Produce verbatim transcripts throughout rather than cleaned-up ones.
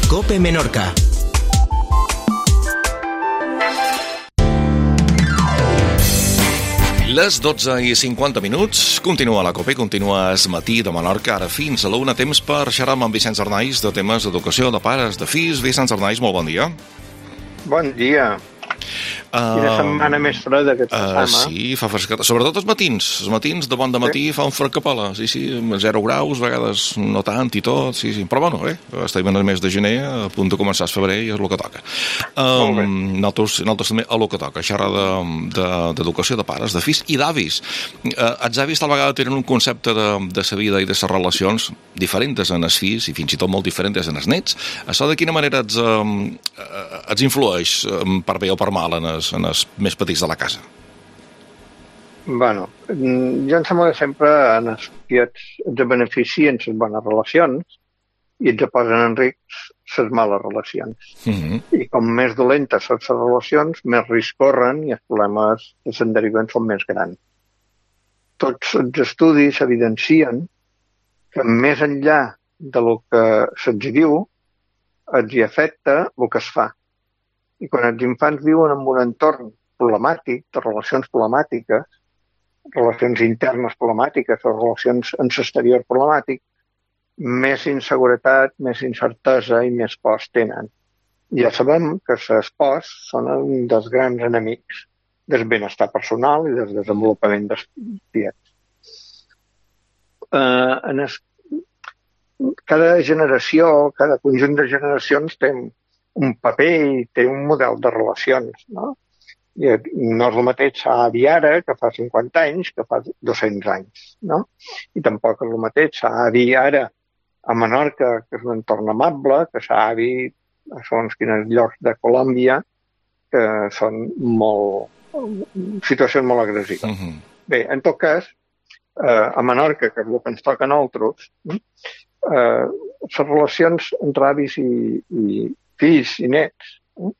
COPE Menorca. Les dotze i cinquanta minuts, continua la COPE, continua es matí de Menorca, ara fins a l'una, temps per xerrar amb Vicenç Arnaiz de temes d'educació, de pares, de fills. Vicenç Arnaiz, molt bon dia. Bon dia. Uh, Quina setmana més freda que uh, Sí, fa fresqueta. Sobretot els matins. Els matins de bon de matí sí. Fa un fred que pela. Sí, sí, zero graus, a vegades no tant i tot. Sí, sí. Però bueno, bé, estem en el mes de gener, a punt de començar el febrer i és el que toca. Um, nosaltres, nosaltres també a el que toca, xerrar d'educació de, de, de pares, de fills i d'avis. Uh, els avis tal vegada tenen un concepte de, de sa vida i de les relacions diferents en els fills i fins i tot molt diferents en els nets. Això de quina manera els, um, els influeix um, per bé o per mal en els, en els més petits de la casa? Bueno, jo em sembla que sempre en els tiets ens beneficien les bones relacions i ens posen en risc les males relacions. Mm-hmm. I com més dolentes són les relacions, més risc corren i els problemes que se'n deriven són més grans. Tots els estudis evidencien que més enllà de lo que se'ls diu, els hi afecta el que es fa. I quan els infants viuen en un entorn problemàtic, de relacions problemàtiques, relacions internes problemàtiques o relacions en l'exterior problemàtic, més inseguretat, més incertesa i més pors tenen. Ja sabem que les pors són un dels grans enemics del benestar personal i del desenvolupament dels tiets. Uh, en es... Cada generació, cada conjunt de generacions té un paper i té un model de relacions, no? I no és el mateix a avi ara, que fa cinquanta anys, que fa dos-cents anys, no? I tampoc és el mateix a avi ara a Menorca, que és un entorn amable, que s'ha avi a segons quins llocs de Colòmbia, que són molt... situacions molt agressives. Uh-huh. Bé, en tot cas, eh, a Menorca, que és el que ens toca a nosaltres, eh, les relacions entre avis i, i fills i nets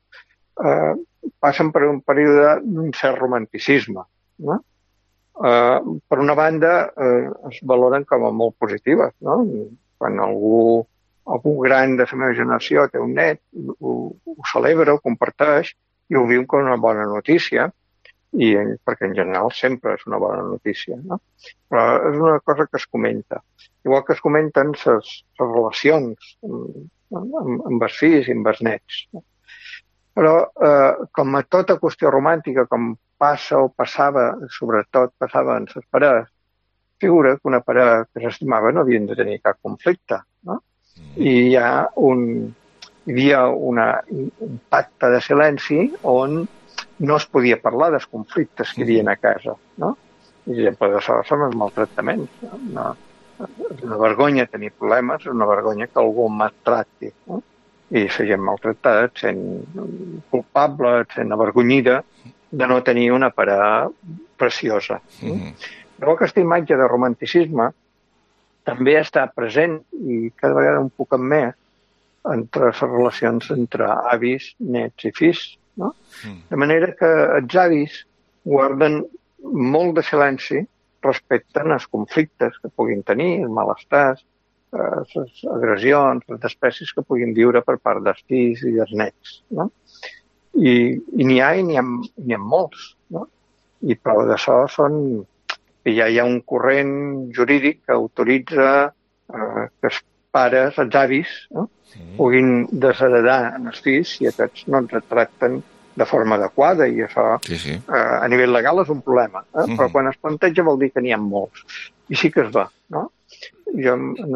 eh, passen per un període d'un cert romanticisme. No? Eh, per una banda, eh, es valoren com a molt positives. No? Quan algú, algú gran de la meva generació té un net, ho, ho celebra, ho comparteix i ho viu com una bona notícia, i, perquè en general sempre és una bona notícia. No? Però és una cosa que es comenta. Igual que es comenten les relacions amb, amb, amb els fills i amb els nets. No? Però, eh, com a tota qüestió romàntica, com passa o passava, sobretot passava en les parelles, figura que una parella que s'estimava no havien de tenir cap conflicte. No? I hi ha un, hi havia una, un pacte de silenci on no es podia parlar dels conflictes que hi havia a casa. No? I exemple d'això són els maltractaments. No? No, és una vergonya tenir problemes, és una vergonya que algú maltracti. No? I la gent maltractada et sent culpable, et sent avergonyida de no tenir una parella preciosa. Mm-hmm. Però aquesta imatge de romanticisme també està present i cada vegada un poc més entre les relacions entre avis, nets i fills. No? Mm. De manera que els avis guarden molt de silenci respecte als conflictes que puguin tenir, els malestars, les agressions, les espècies que puguin viure per part dels fills i dels nets. No? I, i n'hi ha i n'hi ha, n'hi ha molts. No? I prova d'això són que ja hi ha un corrent jurídic que autoritza eh, que els pares, els avis, no? Sí. Puguin desheredar els fills si aquests no ens tracten de forma adequada i això sí, sí. Eh, a nivell legal és un problema. Eh? Mm-hmm. Però quan es planteja vol dir que n'hi ha molts. I sí que es va, no? Jo,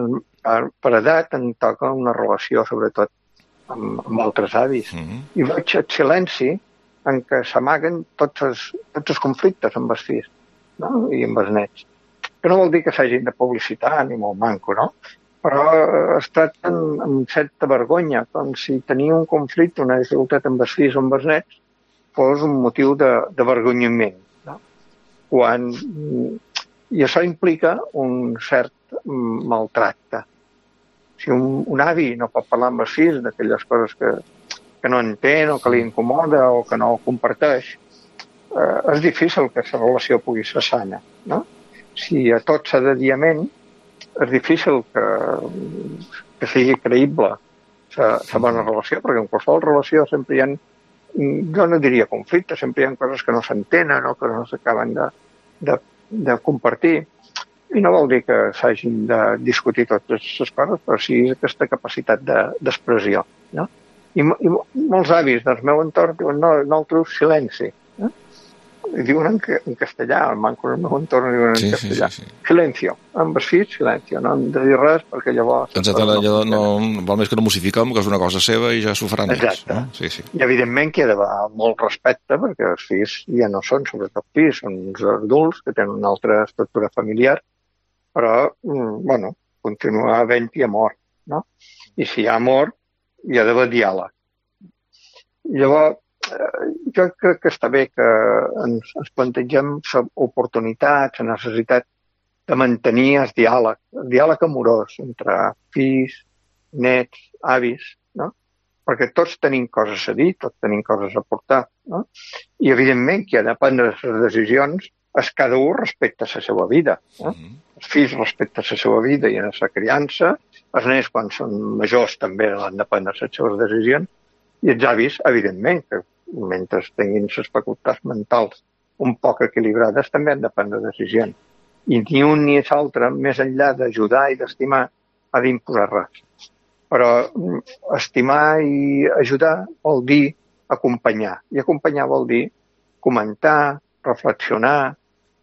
per edat, em toca una relació, sobretot, amb, amb altres avis. Mm-hmm. I veig el silenci en què s'amaguen tots els, tots els conflictes amb els fills, no? I amb els nets. Que no vol dir que s'hagin de publicitar, ni molt manco, no? Però es tracten amb certa vergonya, com si tenir un conflicte, una dificultat amb els fills o amb els nets, fos un motiu de, de vergonyiment. No? Quan... I això implica un cert maltracte. Si un, un avi no pot parlar amb els fills d'aquelles coses que, que no entén o que li incomoda o que no comparteix, eh, és difícil que la relació pugui ser sana. No? Si a tot s'ha de dir amén, és difícil que, que sigui creïble la bona relació, perquè en qualsevol relació sempre hi ha, jo no diria conflicte, sempre hi ha coses que no s'entenen o que no s'acaben de, de, de compartir, i no vol dir que s'hagin de discutir totes les coses, però sí aquesta capacitat d'expressió. De, no? I, I molts avis del meu entorn diuen, no, nosaltres silenci. Eh? I diuen en, en castellà, el manco del meu entorn diuen en sí, castellà. Sí, sí, sí. Silencio. Amb els fills, silencio. No hem de dir res perquè llavors... Doncs allò no, val més que no musifiquem, que és una cosa seva i ja s'ho faran ells. Exacte. No? Sí, sí. I evidentment que hi ha d'haver molt respecte, perquè els fills ja no són sobretot fills, són uns adults que tenen una altra estructura familiar, però, bueno, continua havent-hi amor, no? I si hi ha amor, hi ha d'haver diàleg. Llavors, jo crec que està bé que ens, ens plantegem oportunitats, la necessitat de mantenir el diàleg, el diàleg amorós entre fills, nets, avis, no? Perquè tots tenim coses a dir, tots tenim coses a portar, no? I evidentment que ha de prendre les decisions és cada un respecte a la seva vida. Eh? Mm-hmm. Els fills respecte a la seva vida i a la criança, els nens quan són majors també han de prendre les seves decisions, i els avis, evidentment, que mentre tinguin les facultats mentals un poc equilibrades, també han de prendre decisions. I ni un ni l'altre, més enllà d'ajudar i d'estimar, ha d'imposar res. Però estimar i ajudar vol dir acompanyar. I acompanyar vol dir comentar, reflexionar,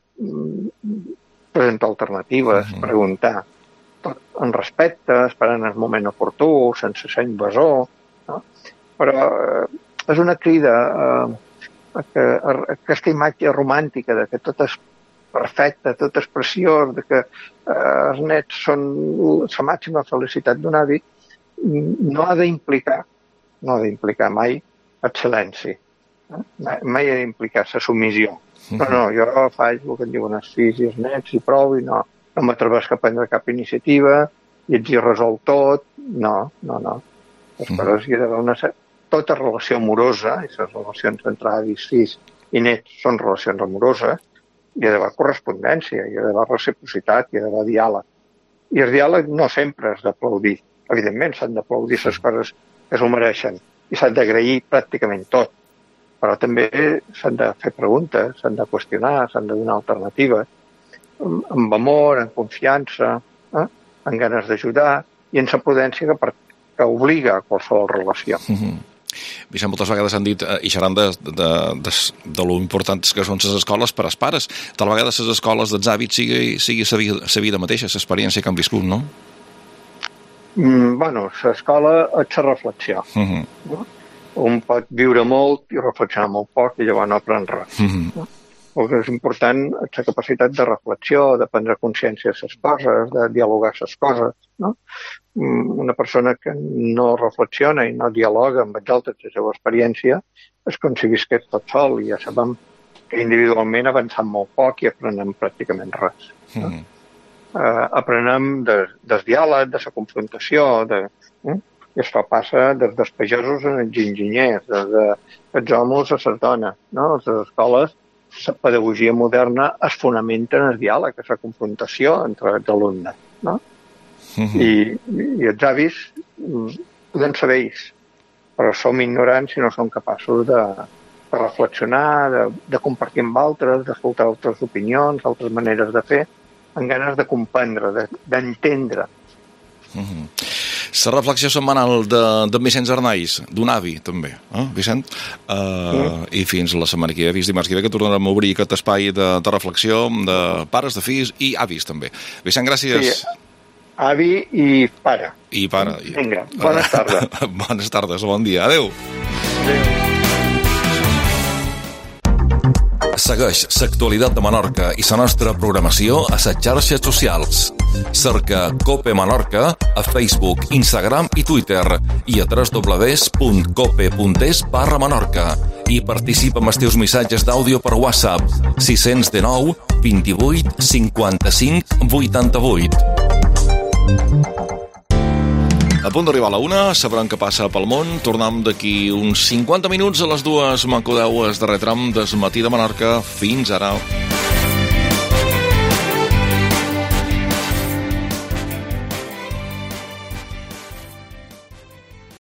presentar alternatives, uh-huh. preguntar, tot en respecte, esperant el moment oportú, sense ser invasor, no? Però eh, és una crida eh, a que a aquesta imatge romàntica de que tot és perfecte, tot és preciós, de que eh, els nets són la màxima felicitat d'un avi, no ha d'implicar, no ha d'implicar mai el silenci, eh? mai ha d'implicar la submissió. No, no, jo faig el que em diuen els fills i els nets i prou i no, no m'atrevesc a prendre cap iniciativa i els hi resol tot. No, no, no. Les coses hi ha d'haver una... Tota relació amorosa, i les relacions entre avis, fills i nets són relacions amoroses, hi ha d'haver correspondència, hi ha d'haver reciprocitat, hi ha d'haver diàleg. I el diàleg no sempre és d'aplaudir. Evidentment s'han d'aplaudir les coses que s'ho mereixen i s'han d'agrair pràcticament tot. Però també s'han de fer preguntes, s'han de qüestionar, s'han de donar alternatives, amb amor, en confiança, eh? amb ganes d'ajudar i en la prudència que, per, que obliga a qualsevol relació. Mm-hmm. Vicent, moltes vegades han dit, i xerran de, de, de, de lo importants que són les escoles per als pares. Tal vegada les escoles dels hàbits sigui, sigui sa vida, sa vida mateixa, l'experiència que han viscut, no? Mm, bueno, l'escola és la reflexió. Mm-hmm. No? Un pot viure molt i reflexionar molt poc i llavors no aprèn res. Mm-hmm. El que és important és la capacitat de reflexió, de prendre consciència de les coses, de dialogar les coses. No? Una persona que no reflexiona i no dialoga amb els altres la seva experiència és com si visqués tot sol i ja sabem que individualment avancem molt poc i aprenem pràcticament res. No? Mm-hmm. Uh, aprenem de, del diàleg, de la confrontació, de... Eh? I això passa des dels pagesos als enginyers, des dels homes a les dones. No? A les escoles, la pedagogia moderna es fonamenta en el diàleg, en la confrontació entre els alumnes. No? Mm-hmm. I, I els avis podem saber ells, però som ignorants i no som capaços de, de reflexionar, de, de compartir amb altres, d'escoltar altres opinions, altres maneres de fer, amb ganes de comprendre, d'entendre. Mm-hmm. La reflexió setmanal de, de Vicenç Arnaiz, d'un avi, també, eh, Vicent? Uh, mm. I fins la setmana que ve, fins dimarts que ve, que tornarem a obrir aquest espai de, de reflexió de pares, de fills i avis, també. Vicent, gràcies. Sí, avi i pare. I pare. Vinga, bones tardes. Bones tardes, bon dia. Adéu. Adéu. Segueix l'actualitat de Menorca i la nostra programació a les xarxes socials. Cerca Cope Menorca a Facebook, Instagram i Twitter i a w w w punt cope punt es barra Menorca i participa amb els teus missatges d'àudio per WhatsApp sis cents dinou vint-i-vuit cinquanta-cinc vuitanta-vuit. A punt d'arribar a la una, sabrem què passa pel món. Tornem d'aquí uns cinquanta minuts a les dues. M'encodeu el darrer tram del matí de Menorca. Fins ara.